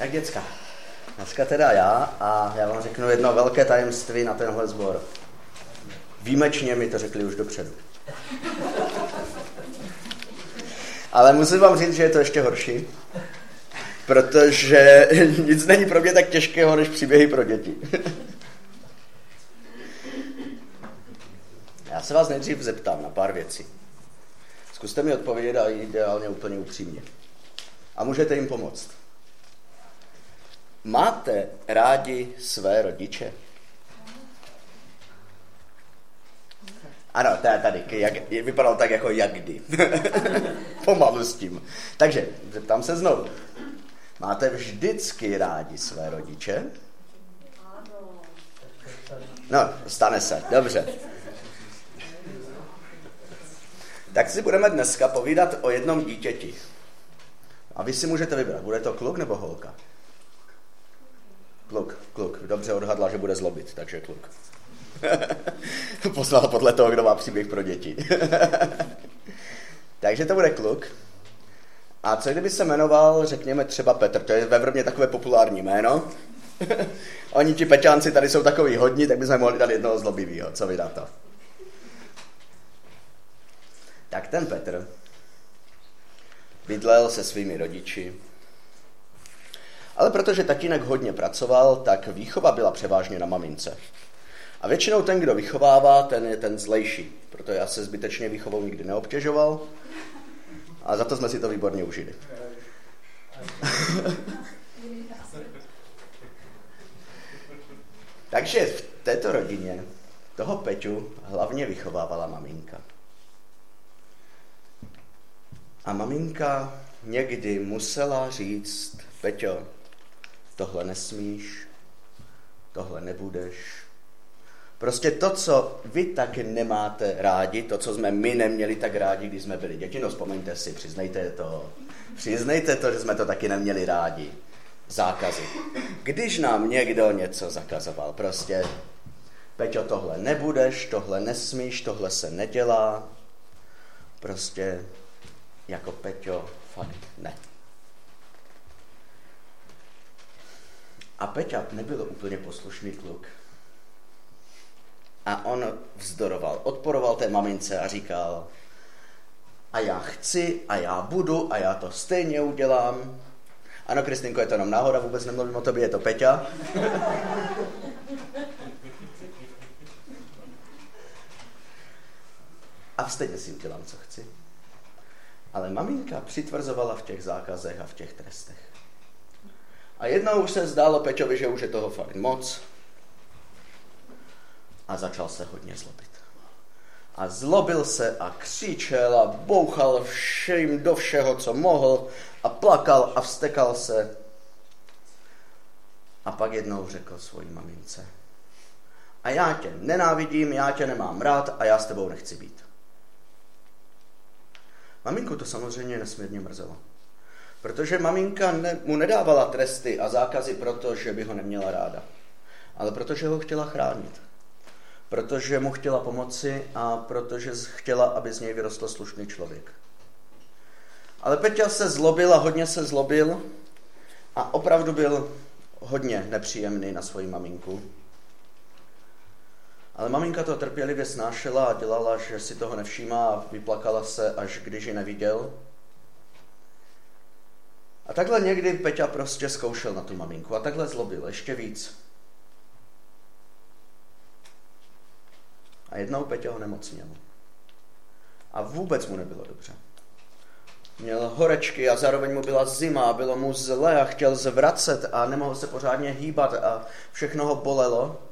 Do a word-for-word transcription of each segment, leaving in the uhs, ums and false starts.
Tak děcka, dneska teda já a já vám řeknu jedno velké tajemství na tenhle sbor. Výjimečně mi to řekli už dopředu. Ale musím vám říct, že je to ještě horší, protože nic není pro mě tak těžkého, než příběhy pro děti. Já se vás nejdřív zeptám na pár věcí. Zkuste mi odpovědět a ideálně úplně upřímně. A můžete jim pomoct. Máte rádi své rodiče? Ano, to je tady, jak, vypadalo tak jako jak kdy. Pomalu s tím. Takže, zeptám se znovu. Máte vždycky rádi své rodiče? No, stane se, dobře. Tak si budeme dneska povídat o jednom dítěti. A vy si můžete vybrat, bude to kluk nebo holka? Kluk, kluk. Dobře odhadla, že bude zlobit, takže kluk. Poslal podle toho, kdo má příběh pro děti. Takže to bude kluk. A co kdyby se jmenoval, řekněme třeba Petr, to je ve Vrbně takové populární jméno. Oni ti Peťánci tady jsou takový hodní, tak bychom mohli dát jednoho zlobivýho, co vy na to? Tak ten Petr bydlel se svými rodiči, ale protože tatínek hodně pracoval, tak výchova byla převážně na mamince. A většinou ten, kdo vychovává, ten je ten zlejší, proto já se zbytečně výchovou nikdy neobtěžoval a za to jsme si to výborně užili. Takže v této rodině toho Peťu hlavně vychovávala maminka. A maminka někdy musela říct: Peťo, tohle nesmíš, tohle nebudeš. Prostě to, co vy tak nemáte rádi, to, co jsme my neměli tak rádi, když jsme byli děti, no vzpomeňte si, přiznejte to, přiznejte to, že jsme to taky neměli rádi. Zákazy. Když nám někdo něco zakazoval, prostě Peťo, tohle nebudeš, tohle nesmíš, tohle se nedělá, prostě jako Peťo, fakt ne. A Peťa nebyl úplně poslušný kluk. A on vzdoroval, odporoval té mamince a říkal: a já chci, a já budu, a já to stejně udělám. Ano, Kristýnko, je to jenom náhoda, vůbec nemluvím o tobě, je to Peťa. A stejně si udělám, co chci. Ale maminka přitvrzovala v těch zákazech a v těch trestech. A jednou už se zdálo Peťovi, že už je toho fakt moc. A začal se hodně zlobit. A zlobil se a křičel a bouchal všem do všeho, co mohl, a plakal a vztekal se. A pak jednou řekl svojí mamince: a já tě nenávidím, já tě nemám rád a já s tebou nechci být. Maminku to samozřejmě nesmírně mrzelo. Protože maminka ne, mu nedávala tresty a zákazy proto, že by ho neměla ráda. Ale protože ho chtěla chránit. Protože mu chtěla pomoci a protože chtěla, aby z něj vyrostl slušný člověk. Ale Peťa se zlobil a hodně se zlobil a opravdu byl hodně nepříjemný na svoji maminku. Ale maminka to trpělivě snášela a dělala, že si toho nevšímá, a vyplakala se, až když ji neviděl. A takhle někdy Peťa prostě zkoušel na tu maminku a takhle zlobil ještě víc. A jednou Peťa ho nemocněl. A vůbec mu nebylo dobře. Měl horečky a zároveň mu byla zima, bylo mu zle a chtěl zvracet a nemohl se pořádně hýbat a všechno ho bolelo.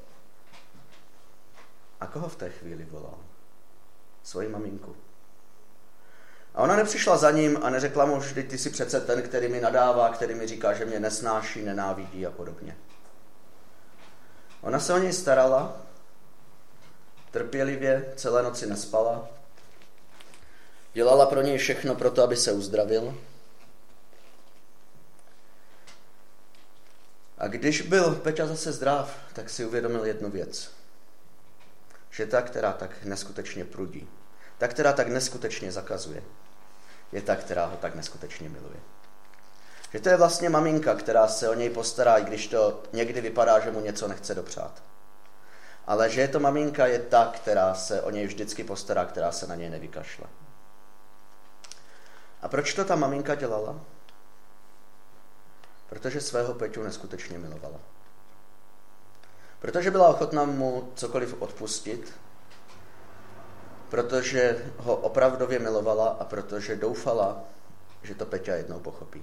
A koho v té chvíli volal? Svoji maminku. A ona nepřišla za ním a neřekla mu: vždyť ty jsi přece ten, který mi nadává, který mi říká, že mě nesnáší, nenávidí a podobně. Ona se o něj starala, trpělivě, celé noci nespala, dělala pro něj všechno pro to, aby se uzdravil. A když byl Peťa zase zdrav, tak si uvědomil jednu věc. Že ta, která tak neskutečně prudí, ta, která tak neskutečně zakazuje, je ta, která ho tak neskutečně miluje. Že to je vlastně maminka, která se o něj postará, i když to někdy vypadá, že mu něco nechce dopřát. Ale že je to maminka je ta, která se o něj vždycky postará, která se na něj nevykašle. A proč to ta maminka dělala? Protože svého Peťu neskutečně milovala. Protože byla ochotná mu cokoliv odpustit, protože ho opravdově milovala a protože doufala, že to Peťa jednou pochopí.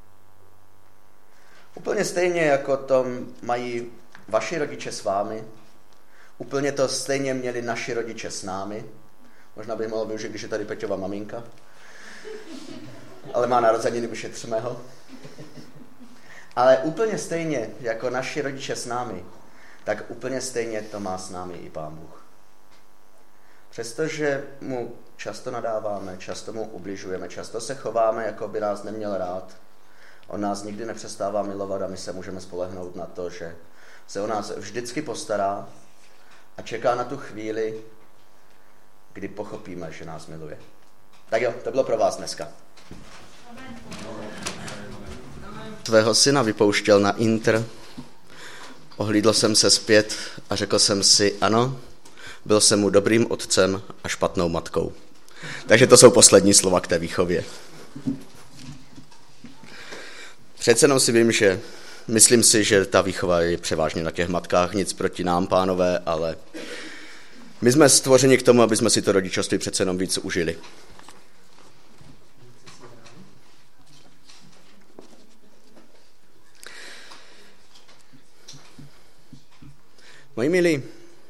Úplně stejně, jako to mají vaši rodiče s vámi, úplně to stejně měli naši rodiče s námi. Možná bych mohl využít, když je tady Peťova maminka, ale má narozeniny, vyšetříme ho. Ale úplně stejně, jako naši rodiče s námi, tak úplně stejně to má s námi i Pán Bůh. Přestože mu často nadáváme, často mu ubližujeme, často se chováme, jako by nás neměl rád, on nás nikdy nepřestává milovat a my se můžeme spolehnout na to, že se o nás vždycky postará a čeká na tu chvíli, kdy pochopíme, že nás miluje. Tak jo, to bylo pro vás dneska. Tvého syna vypouštěl na Inter, ohlídl jsem se zpět a řekl jsem si, ano, byl jsem mu dobrým otcem a špatnou matkou. Takže to jsou poslední slova k té výchově. Přece jenom si vím, že myslím si, že ta výchova je převážně na těch matkách, nic proti nám, pánové, ale my jsme stvořeni k tomu, aby jsme si to rodičovství přece jenom víc užili. Moji milí,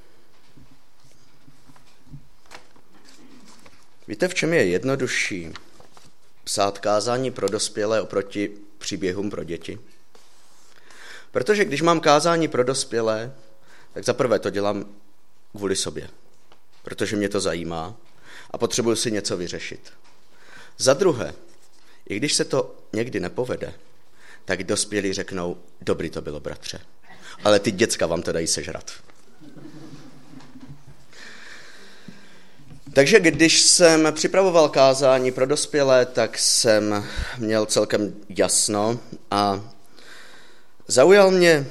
víte, v čem je jednodušší psát kázání pro dospělé oproti příběhům pro děti? Protože když mám kázání pro dospělé, tak zaprvé to dělám kvůli sobě, protože mě to zajímá a potřebuji si něco vyřešit. Za druhé, i když se to někdy nepovede, tak dospělí řeknou, dobrý to bylo, bratře, ale ty děcka vám to dají sežrat. Takže když jsem připravoval kázání pro dospělé, tak jsem měl celkem jasno a zaujal mě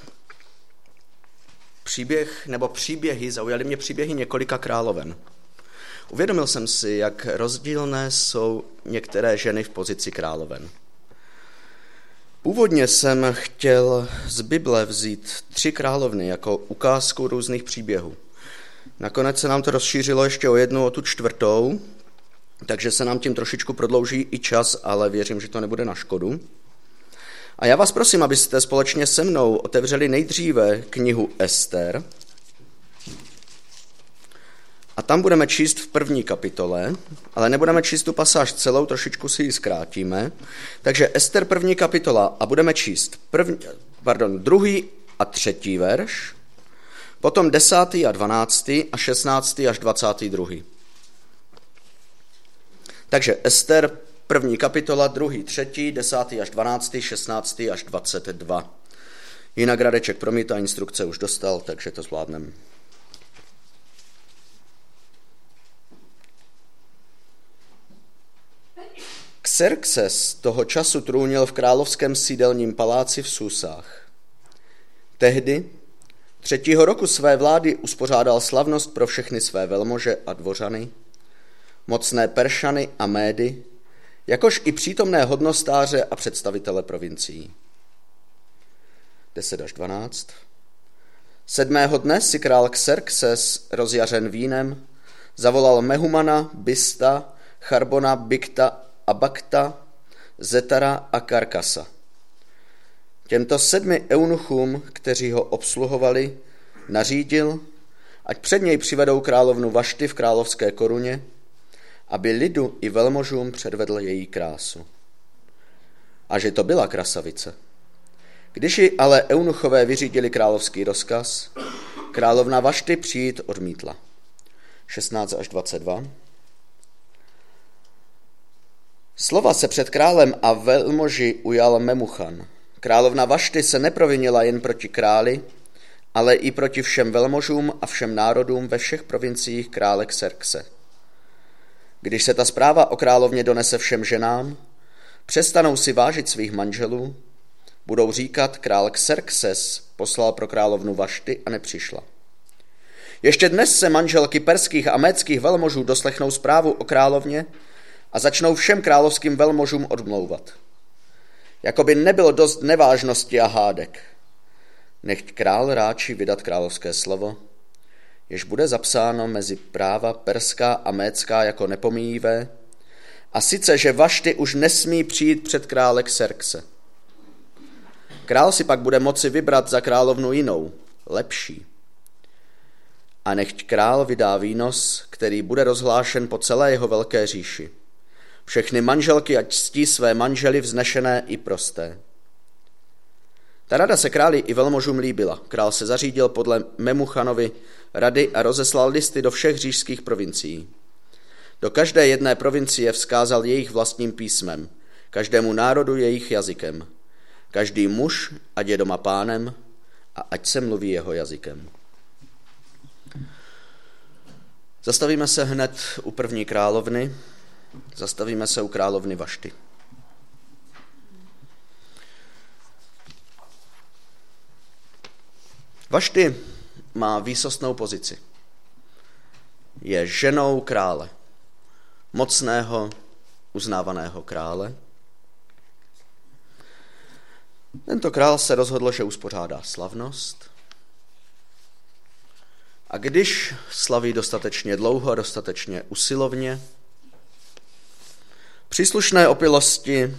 příběh, nebo příběhy, zaujaly mě příběhy několika královen. Uvědomil jsem si, jak rozdílné jsou některé ženy v pozici královen. Původně jsem chtěl z Bible vzít tři královny jako ukázku různých příběhů. Nakonec se nám to rozšířilo ještě o jednu, o tu čtvrtou, takže se nám tím trošičku prodlouží i čas, ale věřím, že to nebude na škodu. A já vás prosím, abyste společně se mnou otevřeli nejdříve knihu Ester. A tam budeme číst v první kapitole, ale nebudeme číst tu pasáž celou, trošičku si ji zkrátíme. Takže Ester první kapitola a budeme číst první, pardon, druhý a třetí verš, potom desátý a dvanáctý a šestnáctý až dvacátý druhý. Takže Ester první kapitola, druhý, třetí, desátý až dvanáctý, šestnáctý až dvacet dva. Jinak Radeček promítá, instrukce už dostal, takže to zvládneme. Xerxes toho času trůnil v královském sídelním paláci v Susách. Tehdy, třetího roku své vlády, uspořádal slavnost pro všechny své velmože a dvořany, mocné Peršany a Médy, jakož i přítomné hodnostáře a představitele provincií. deset až dvanáct. Sedmého dne si král Xerxes, rozjařen vínem, zavolal Mehumana, Bista, Charbona, Bikta, Abakta, Zetara a Karkasa. Těmto sedmi eunuchům, kteří ho obsluhovali, nařídil, ať před něj přivedou královnu Vašty v královské koruně, aby lidu i velmožům předvedl její krásu. A že to byla krasavice. Když ji ale eunuchové vyřídili královský rozkaz, královna Vašty přijít odmítla. šestnáct až dvacet dva. Slova se před králem a velmoži ujal Memuchan. Královna Vašty se neprovinila jen proti králi, ale i proti všem velmožům a všem národům ve všech provinciích krále Xerxe. Když se ta zpráva o královně donese všem ženám, přestanou si vážit svých manželů, budou říkat, král Xerxes poslal pro královnu Vašty a nepřišla. Ještě dnes se manželky perských a médských velmožů doslechnou zprávu o královně a začnou všem královským velmožům odmlouvat. Jakoby nebylo dost nevážnosti a hádek. Nechť král ráčí vydat královské slovo, jež bude zapsáno mezi práva perská a médská jako nepomíjivé, a sice, že Vašty už nesmí přijít před krále Xerxe. Král si pak bude moci vybrat za královnu jinou, lepší. A nechť král vydá výnos, který bude rozhlášen po celé jeho velké říši. Všechny manželky ať ctí své manžely vznešené i prosté. Ta rada se králi i velmožům líbila. Král se zařídil podle Memuchanovy rady a rozeslal listy do všech říšských provincií. Do každé jedné provincie vzkázal jejich vlastním písmem, každému národu jejich jazykem. Každý muž, ať je doma pánem, a ať se mluví jeho jazykem. Zastavíme se hned u první královny, zastavíme se u královny Vašty. Vašty má výsostnou pozici. Je ženou krále, mocného, uznávaného krále. Tento král se rozhodl, že uspořádá slavnost. A když slaví dostatečně dlouho a dostatečně usilovně, příslušné opilosti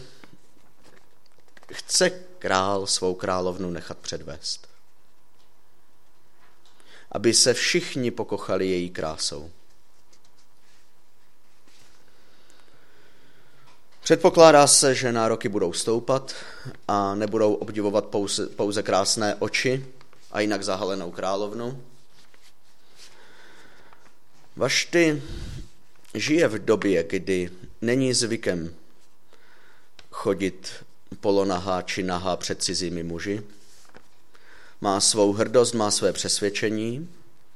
chce král svou královnu nechat předvést, aby se všichni pokochali její krásou. Předpokládá se, že nároky budou stoupat a nebudou obdivovat pouze, pouze krásné oči a jinak zahalenou královnu. Vašty žije v době, kdy není zvykem chodit polonahá či nahá před cizími muži. Má svou hrdost, má své přesvědčení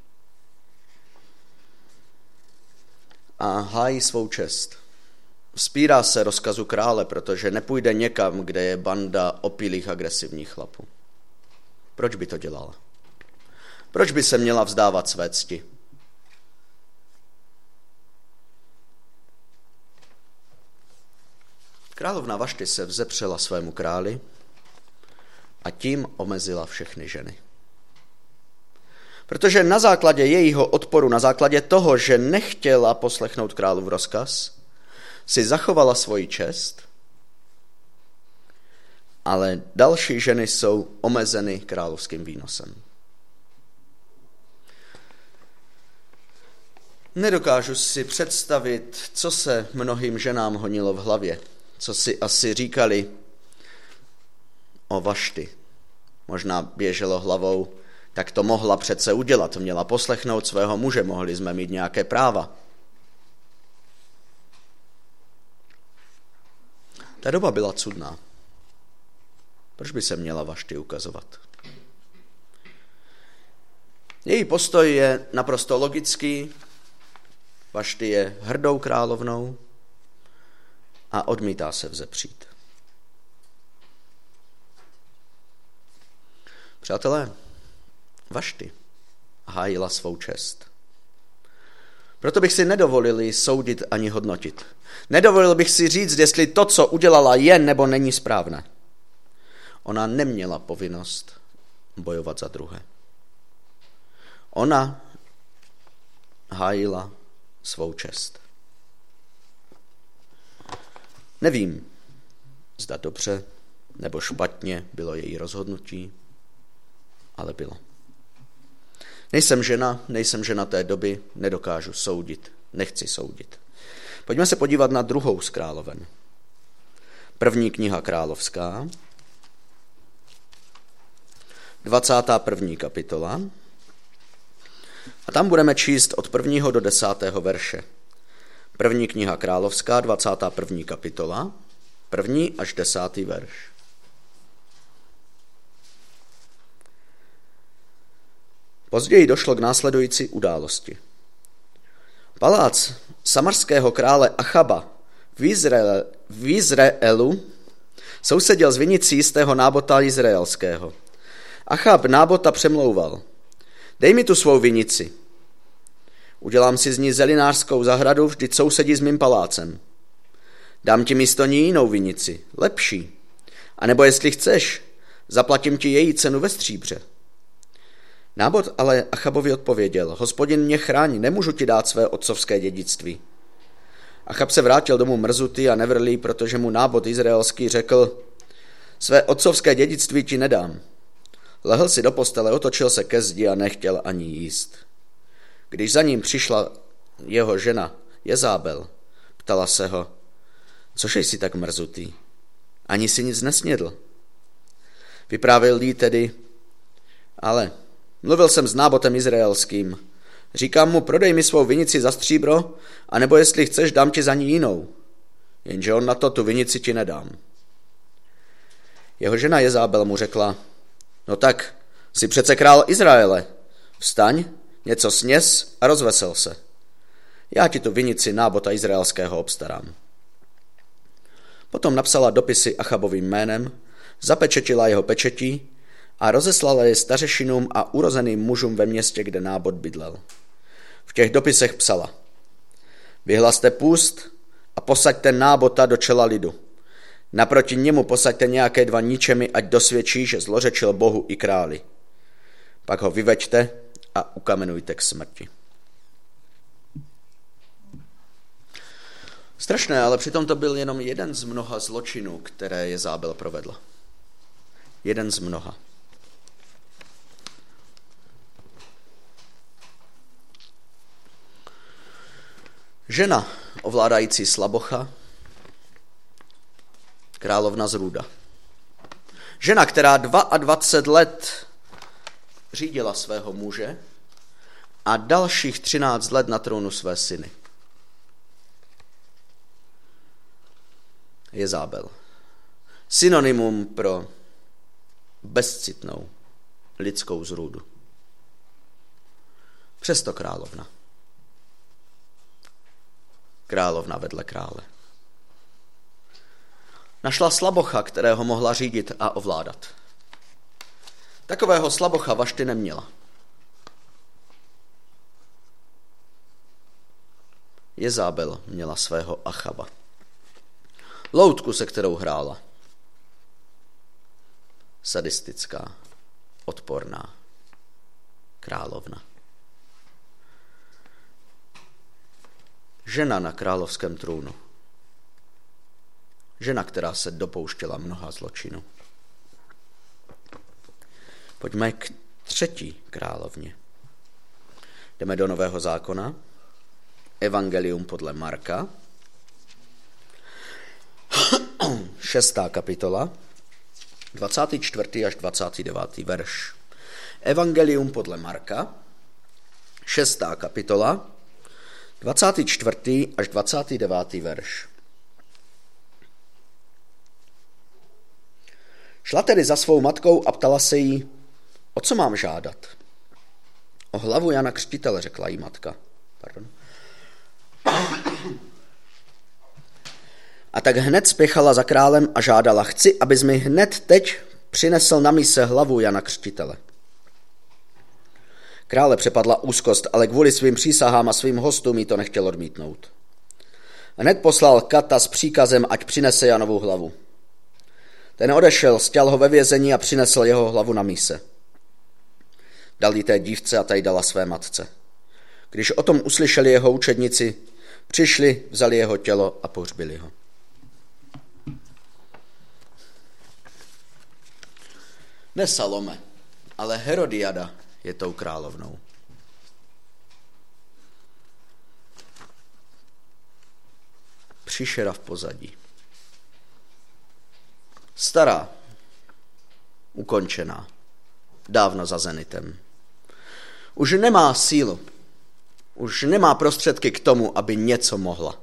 a hájí svou čest. Vzpírá se rozkazu krále, protože nepůjde někam, kde je banda opilých agresivních chlapů. Proč by to dělala? Proč by se měla vzdávat své cti? Královna Vašty se vzepřela svému králi a tím omezila všechny ženy. Protože na základě jejího odporu, na základě toho, že nechtěla poslechnout králův rozkaz, si zachovala svoji čest, ale další ženy jsou omezeny královským výnosem. Nedokážu si představit, co se mnohým ženám honilo v hlavě, co si asi říkali o Vašty. Možná běželo hlavou, tak to mohla přece udělat, měla poslechnout svého muže, mohli jsme mít nějaké práva. Ta doba byla cudná. Proč by se měla Vašty ukazovat? Její postoj je naprosto logický. Vašty je hrdou královnou a odmítá se vzepřít. Přátelé, Vašty hájila svou čest. Proto bych si nedovolil ji soudit ani hodnotit. Nedovolil bych si říct, jestli to, co udělala, je nebo není správné. Ona neměla povinnost bojovat za druhé. Ona hájila svou čest. Nevím, zda dobře nebo špatně bylo její rozhodnutí, ale bylo. Nejsem žena, nejsem žena té doby, nedokážu soudit, nechci soudit. Pojďme se podívat na druhou z královen. První kniha královská, dvacátá první kapitola. A tam budeme číst od prvního do desátého verše. První kniha královská, dvacátá první kapitola, první až desátý verš. Později došlo k následující události. Palác samarského krále Achaba v, Izraele, v Izraelu sousedil s vinicí jistého Nábota izraelského. Achab Nábota přemlouval: Dej mi tu svou vinici. Udělám si z ní zelinářskou zahradu, vždyť sousedí s mým palácem. Dám ti místo ní jinou vinici, lepší. A nebo jestli chceš, zaplatím ti její cenu ve stříbře. Nábot ale Achabovi odpověděl: Hospodin mě chrání, nemůžu ti dát své otcovské dědictví. Achab se vrátil domů mrzutý a nevrlý, protože mu Nábot izraelský řekl: Své otcovské dědictví ti nedám. Lehl si do postele, otočil se ke zdi a nechtěl ani jíst. Když za ním přišla jeho žena Jezábel, ptala se ho: Což jsi tak mrzutý? Ani si nic nesnědl. Vyprávěl jí tedy: Ale mluvil jsem s Nábotem izraelským. Říkám mu: Prodej mi svou vinici za stříbro, anebo jestli chceš, dám ti za ní jinou. Jenže on na to: Tu vinici ti nedám. Jeho žena Jezábel mu řekla: No tak, jsi přece král Izraele. Vstaň, něco sněz a rozvesel se. Já ti tu vinici Nábota izraelského obstarám. Potom napsala dopisy Achabovým jménem, zapečetila jeho pečetí a rozeslala je stařešinům a urozeným mužům ve městě, kde Nábot bydlel. V těch dopisech psala: Vyhlaste půst a posaďte Nábota do čela lidu. Naproti němu posaďte nějaké dva ničemi, ať dosvědčí, že zlořečil Bohu i králi. Pak ho vyveďte a ukamenujte k smrti. Strašné, ale přitom to byl jenom jeden z mnoha zločinů, které Jezábel provedla. Jeden z mnoha. Žena ovládající slabocha, královna z Rúda. Žena, která dvacet dva let řídila svého muže a dalších třináct let na trůnu své syny. Jezábel. Synonymum pro bezcitnou lidskou zrůdu. Přesto královna. Královna vedle krále. Našla slabocha, kterého mohla řídit a ovládat. Takového slabocha Vašty neměla. Jezábel měla svého Achaba. Loutku, se kterou hrála. Sadistická, odporná královna. Žena na královském trůnu. Žena, která se dopouštěla mnoha zločinů. Pojďme k třetí královně. Jdeme do Nového zákona. Evangelium podle Marka. Šestá kapitola. dvacátý čtvrtý až dvacátý devátý verš. Evangelium podle Marka. Šestá kapitola. dvacátý čtvrtý až dvacátý devátý verš. Šla tedy za svou matkou a ptala se jí: O co mám žádat? O hlavu Jana Křtitele, řekla jí matka. Pardon. A tak hned spěchala za králem a žádala: Chci, abys mi hned teď přinesl na mise hlavu Jana Křtitele. Krále přepadla úzkost, ale kvůli svým přísahám a svým hostům jí to nechtěl odmítnout. Hned poslal kata s příkazem, ať přinese Janovu hlavu. Ten odešel, stěl ho ve vězení a přinesl jeho hlavu na mise. Dal ji té dívce a ta ji dala své matce. Když o tom uslyšeli jeho učedníci, přišli, vzali jeho tělo a pohřbili ho. Ne Salome, ale Herodiada je tou královnou. Příšera v pozadí. Stará, ukončená, dávno za zenitem. Už nemá sílu, už nemá prostředky k tomu, aby něco mohla.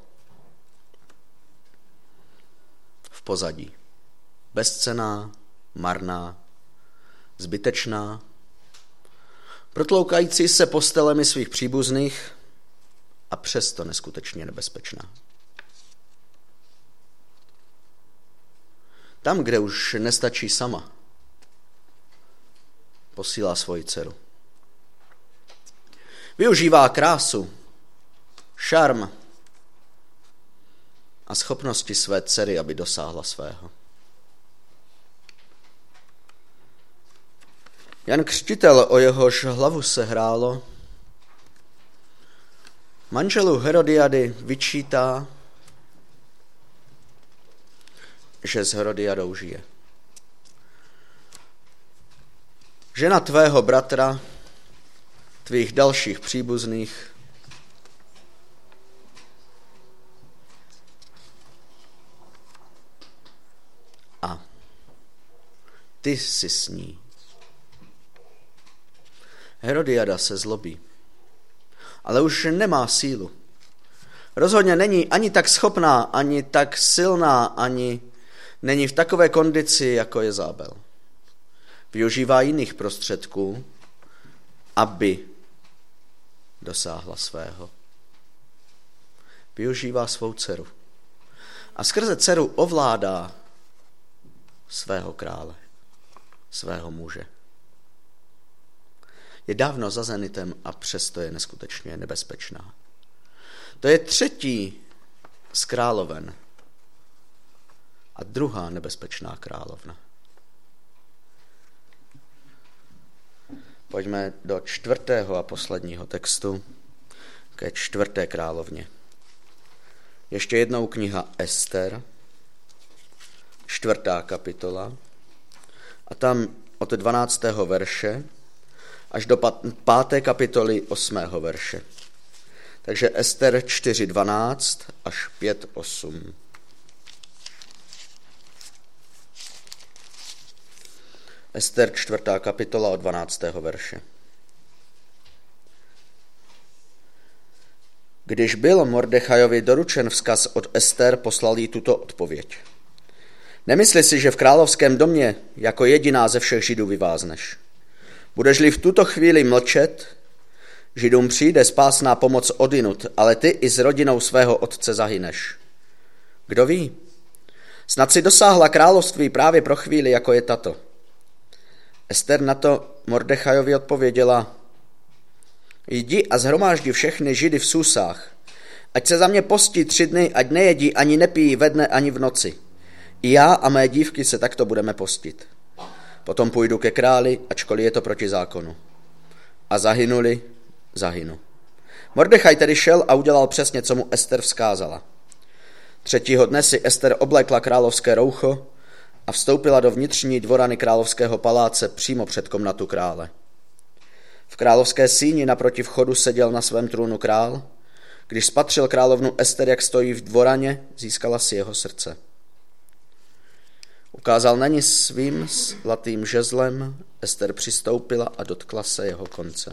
V pozadí. Bezcenná, marná, zbytečná, protloukající se postelemi svých příbuzných a přesto neskutečně nebezpečná. Tam, kde už nestačí sama, posílá svoji dceru. Využívá krásu, šarm a schopnosti své dcery, aby dosáhla svého. Jan Křtitel, o jehož hlavu se hrálo, manželu Herodiady vyčítá, že s Herodiadou žije. Žena tvého bratra, tvých dalších příbuzných, a ty jsi s ní. Herodiada se zlobí, ale už nemá sílu. Rozhodně není ani tak schopná, ani tak silná, ani není v takové kondici, jako je Zábel. Využívá jiných prostředků, aby dosáhla svého. Využívá svou dceru. A skrze dceru ovládá svého krále, svého muže. Je dávno za zenitem a přesto je neskutečně nebezpečná. To je třetí z královen a druhá nebezpečná královna. Pojďme do čtvrtého a posledního textu ke čtvrté královně. Ještě jednou kniha Ester, čtvrtá kapitola, a tam od dvanáctého verše až do páté kapitoly osmého verše. Takže Ester čtyři dvanáct až pět osm. Ester čtvrtá kapitola od dvanáctého verše. Když byl Mordechajovi doručen vzkaz od Ester, poslal jí tuto odpověď. Nemysli si, že v královském domě jako jediná ze všech Židů vyvázneš. Budeš-li v tuto chvíli mlčet, Židům přijde spásná pomoc odinut, ale ty i s rodinou svého otce zahyneš. Kdo ví? Snad si dosáhla království právě pro chvíli, jako je tato. Ester na to Mordechajovi odpověděla, jdi a shromáždi všechny Židy v Susách, ať se za mě postí tři dny, ať nejedí ani nepijí ve dne ani v noci. I já a mé dívky se takto budeme postit. Potom půjdu ke králi, ačkoliv je to proti zákonu. A zahynuli, zahynu. Mordechaj tedy šel a udělal přesně, co mu Ester vzkázala. Třetího dne si Ester oblekla královské roucho a vstoupila do vnitřní dvorany královského paláce přímo před komnatu krále. V královské síni naproti vchodu seděl na svém trůnu král. Když spatřil královnu Ester, jak stojí v dvoraně, získala si jeho srdce. Ukázal na ní svým zlatým žezlem, Ester přistoupila a dotkla se jeho konce.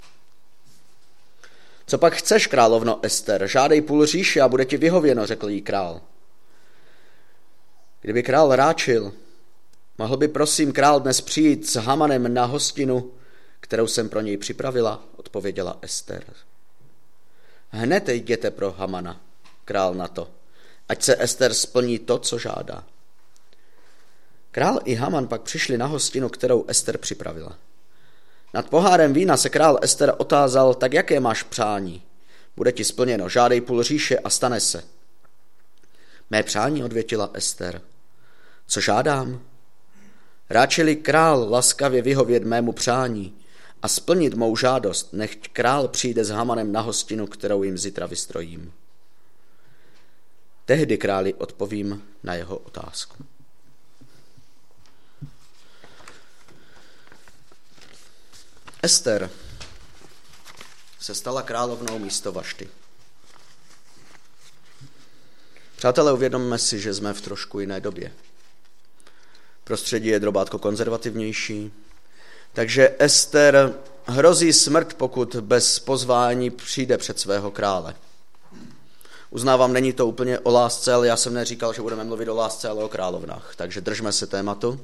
Co pak chceš, královno Ester, žádej půl říše a bude ti vyhověno, řekl jí král. Kdyby král ráčil, mohl by prosím král dnes přijít s Hamanem na hostinu, kterou jsem pro něj připravila, odpověděla Ester. Hned jděte pro Hamana, král na to, ať se Ester splní to, co žádá. Král i Haman pak přišli na hostinu, kterou Ester připravila. Nad pohárem vína se král Ester otázal, tak jaké máš přání? Bude ti splněno, žádej půl říše a stane se. Mé přání, odvětila Ester. Co žádám? Ráčeli král laskavě vyhovět mému přání a splnit mou žádost, nechť král přijde s Hamanem na hostinu, kterou jim zítra vystrojím. Tehdy králi odpovím na jeho otázku. Ester se stala královnou místo Vašty. Přátelé, uvědomme si, že jsme v trošku jiné době. Prostředí je drobátko konzervativnější, takže Ester hrozí smrt, pokud bez pozvání přijde před svého krále. Uznávám, není to úplně o lásce, ale já jsem neříkal, že budeme mluvit o lásce, ale o královnách, takže držme se tématu.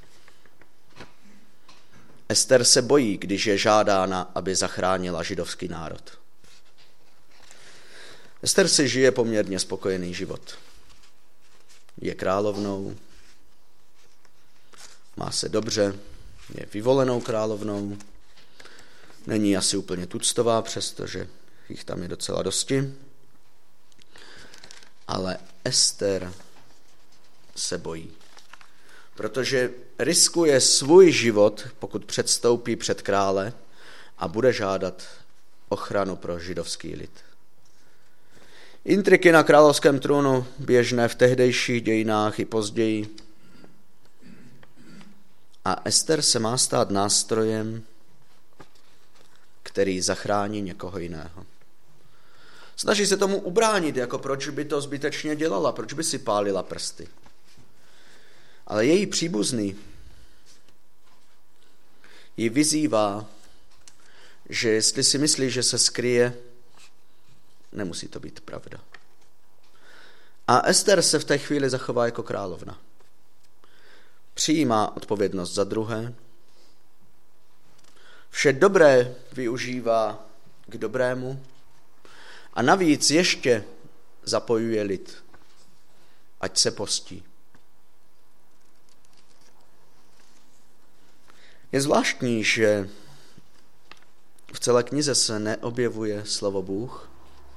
Ester se bojí, když je žádána, aby zachránila židovský národ. Ester si žije poměrně spokojený život. Je královnou, má se dobře, je vyvolenou královnou, není asi úplně tuctová, přestože jich tam je docela dosti, ale Ester se bojí, protože riskuje svůj život, pokud předstoupí před krále a bude žádat ochranu pro židovský lid. Intriky na královském trůnu běžné v tehdejších dějinách i později. A Ester se má stát nástrojem, který zachrání někoho jiného. Snaží se tomu ubránit, jako proč by to zbytečně dělala, proč by si pálila prsty. Ale její příbuzný ji vyzývá, že jestli si myslí, že se skryje, nemusí to být pravda. A Ester se v té chvíli zachová jako královna. Přijímá odpovědnost za druhé, vše dobré využívá k dobrému a navíc ještě zapojuje lid, ať se postí. Je zvláštní, že v celé knize se neobjevuje slovo Bůh.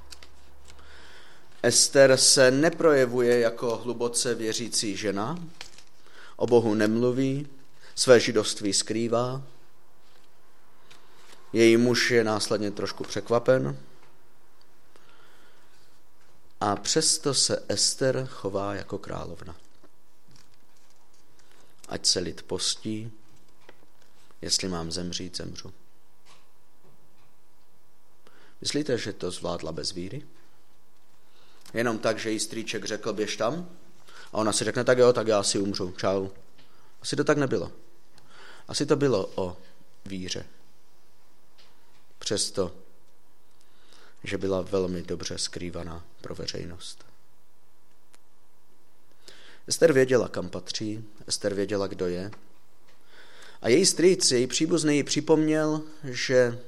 Ester se neprojevuje jako hluboce věřící žena, o Bohu nemluví, své židovství skrývá. Její muž je následně trošku překvapen. A přesto se Ester chová jako královna. Ať se lid postí, jestli mám zemřít, zemřu. Myslíte, že to zvládla bez víry? Jenom tak, že jí strýček řekl, běž tam, a ona si řekne, tak jo, tak já si umřu, čau. Asi to tak nebylo. Asi to bylo o víře. Přesto, že byla velmi dobře skrývaná pro veřejnost. Ester věděla, kam patří, Ester věděla, kdo je. A její strýc, její příbuzný jí připomněl, že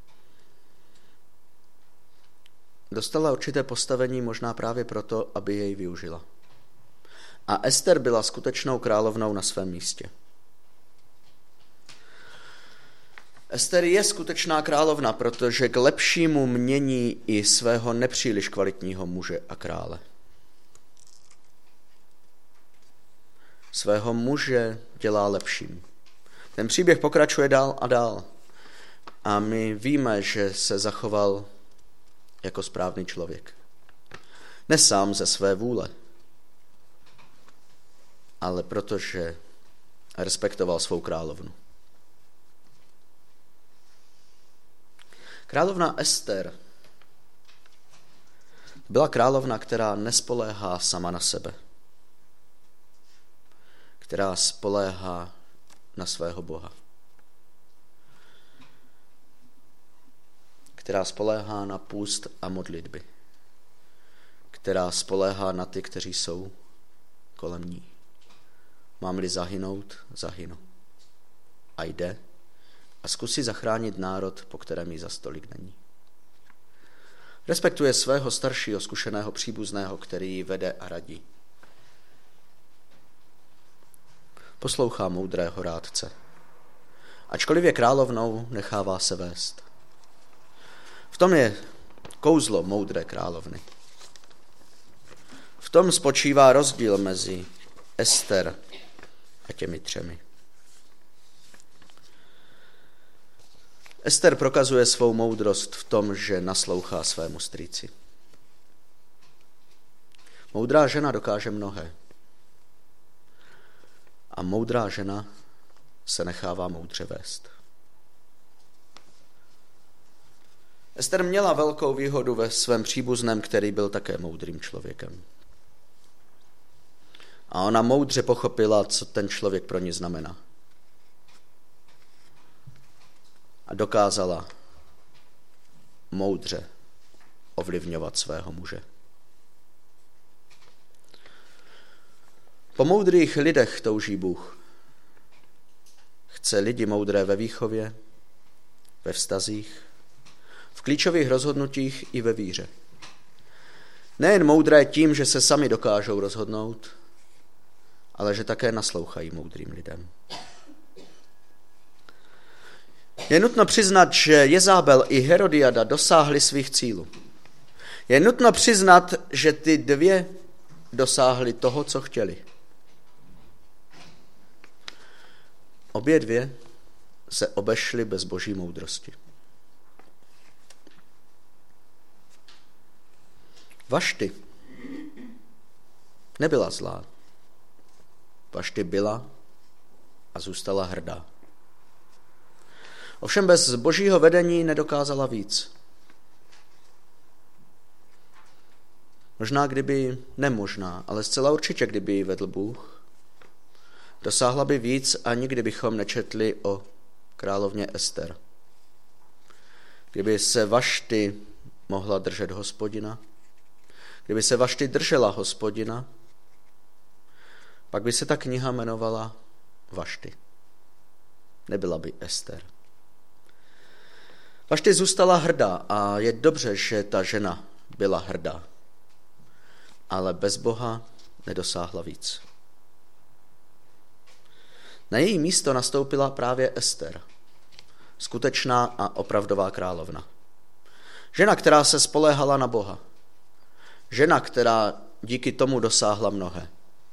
dostala určité postavení možná právě proto, aby jej využila. A Ester byla skutečnou královnou na svém místě. Ester je skutečná královna, protože k lepšímu mění i svého nepříliš kvalitního muže a krále. Svého muže dělá lepším. Ten příběh pokračuje dál a dál. A my víme, že se zachoval jako správný člověk. Ne sám ze své vůle, ale protože respektoval svou královnu. Královna Ester byla královna, která nespoléhá sama na sebe, která spoléhá na svého Boha, která spoléhá na půst a modlitby, která spoléhá na ty, kteří jsou kolem ní. Mám-li zahynout, zahynu. A jde a zkusí zachránit národ, po kterém jí za stolik není. Respektuje svého staršího zkušeného příbuzného, který ji vede a radí. Poslouchá moudrého rádce. Ačkoliv je královnou, nechává se vést. V tom je kouzlo moudré královny. V tom spočívá rozdíl mezi Ester a těmi třemi. Ester prokazuje svou moudrost v tom, že naslouchá svému strýci. Moudrá žena dokáže mnohé. A moudrá žena se nechává moudře vést. Ester měla velkou výhodu ve svém příbuzném, který byl také moudrým člověkem. A ona moudře pochopila, co ten člověk pro ní znamená. A dokázala moudře ovlivňovat svého muže. Po moudrých lidech touží Bůh. Chce lidi moudré ve výchově, ve vztazích, v klíčových rozhodnutích i ve víře. Nejen moudré tím, že se sami dokážou rozhodnout, ale že také naslouchají moudrým lidem. Je nutno přiznat, že Jezábel i Herodiada dosáhly svých cílů. Je nutno přiznat, že ty dvě dosáhly toho, co chtěli. Obě dvě se obešly bez boží moudrosti. Vašty nebyla zlá. Vašty byla a zůstala hrdá. Ovšem bez božího vedení nedokázala víc. Možná kdyby, nemožná, ale zcela určitě kdyby ji vedl Bůh, dosáhla by víc a nikdy bychom nečetli o královně Ester. Kdyby se Vašty mohla držet Hospodina, kdyby se Vašty držela Hospodina, pak by se ta kniha jmenovala Vašty. Nebyla by Ester. Vašty zůstala hrdá a je dobře, že ta žena byla hrdá, ale bez Boha nedosáhla víc. Na její místo nastoupila právě Ester, skutečná a opravdová královna. Žena, která se spoléhala na Boha. Žena, která díky tomu dosáhla mnohé.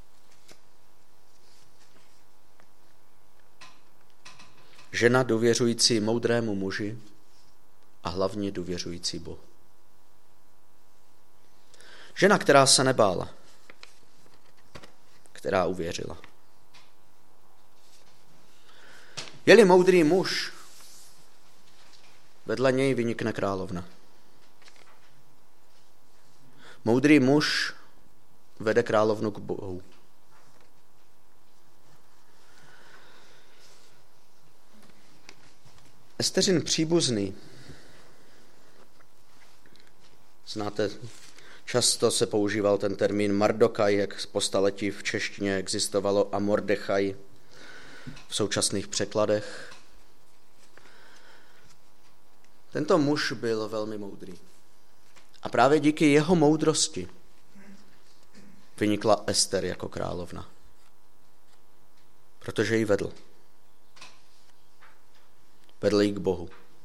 Žena důvěřující moudrému muži a hlavně důvěřující Bohu. Žena, která se nebála, která uvěřila. Je-li moudrý muž, vedle něj vynikne královna. Moudrý muž vede královnu k Bohu. Esteřin příbuzný, znáte, často se používal ten termín Mardokaj, jak po staletí v češtině existovalo a Mordechaj v současných překladech. Tento muž byl velmi moudrý. A právě díky jeho moudrosti vynikla Ester jako královna. Protože ji vedl. Vedl ji k Bohu.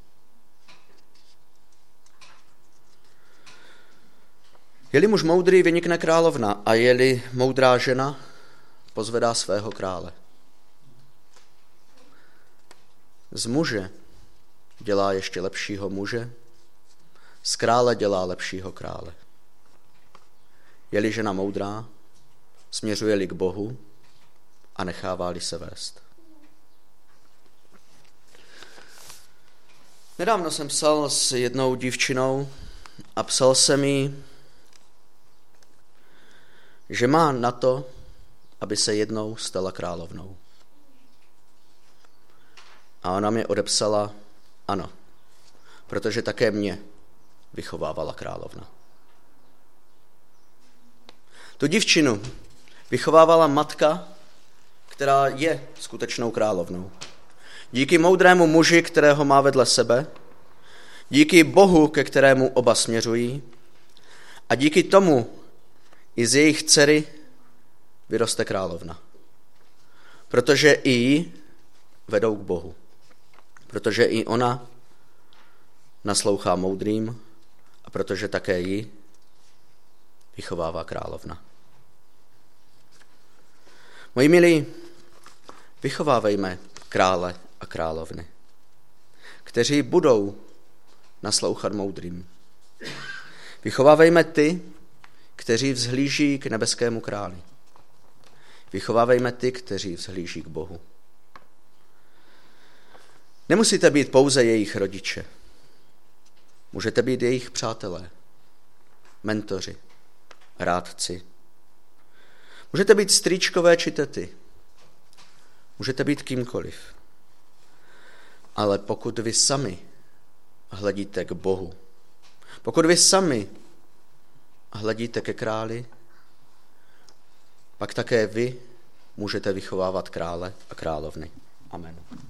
Je-li muž moudrý, vynikne královna, a je-li moudrá žena, pozvedá svého krále. Z muže dělá ještě lepšího muže, z krále dělá lepšího krále. Je-li žena moudrá, směřuje-li k Bohu a nechává-li se vést. Nedávno jsem psal s jednou dívčinou a psal jsem jí, že má na to, aby se jednou stala královnou. A ona mi odepsala, ano, protože také mě vychovávala královna. Tu dívčinu vychovávala matka, která je skutečnou královnou. Díky moudrému muži, kterého má vedle sebe, díky Bohu, ke kterému oba směřují, a díky tomu i z jejich dcery vyroste královna. Protože i ji vedou k Bohu. Protože i ona naslouchá moudrým a protože také ji vychovává královna. Moji milí, vychovávejme krále a královny, kteří budou naslouchat moudrým. Vychovávejme ty, kteří vzhlíží k nebeskému králi. Vychovávejme ty, kteří vzhlíží k Bohu. Nemusíte být pouze jejich rodiče. Můžete být jejich přátelé, mentoři, rádci. Můžete být strýčkové či tety. Můžete být kýmkoliv. Ale pokud vy sami hledíte k Bohu, pokud vy sami hledíte ke králi, pak také vy můžete vychovávat krále a královny. Amen.